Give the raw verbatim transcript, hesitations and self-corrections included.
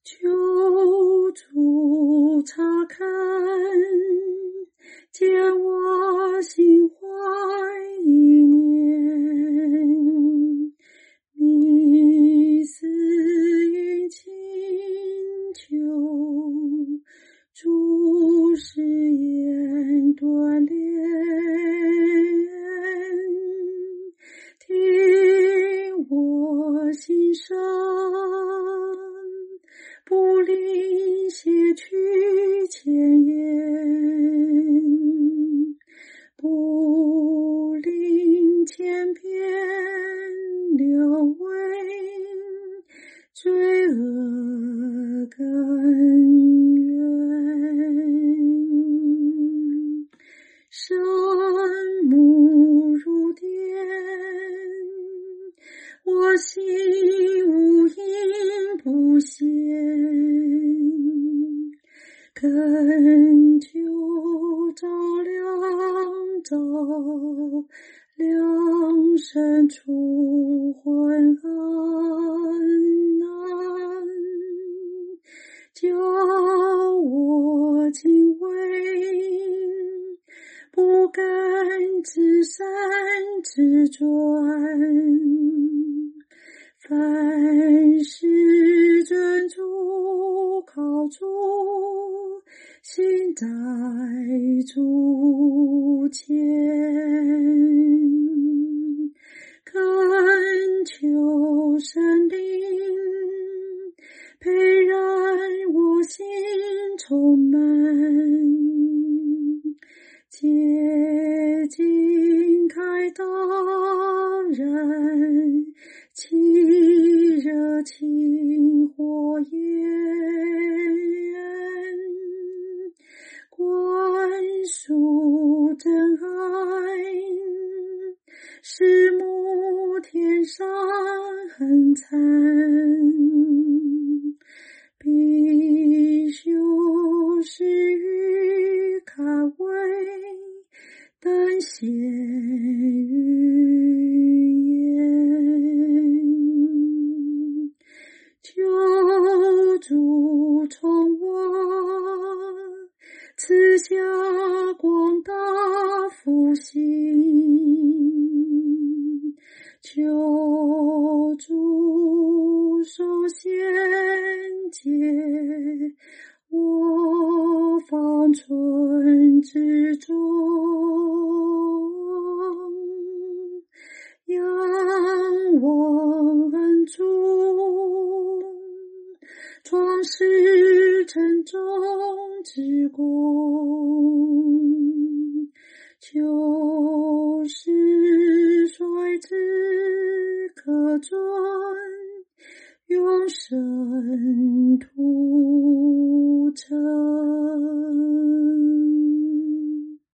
求主查看，见我心怀意念，迷思殷勤求，主誓言锻炼，听我心声，不吝写去前言，不吝千篇留为罪恶根源。圣母如电，我心无隐不显，恳求照亮照亮身处昏暗，叫我敬畏，不敢自善自专，凡事尊主靠主，心在主前，恳求圣灵培染我心充满，洁净开导燃起热情火焰，灌输真爱，使母天上很惨，必修是欲看为等闲语言，求主宠我，赐下广大福星，求主首先解我方寸之中，仰望恩主，创世沉重之功，求是率之可尊，永生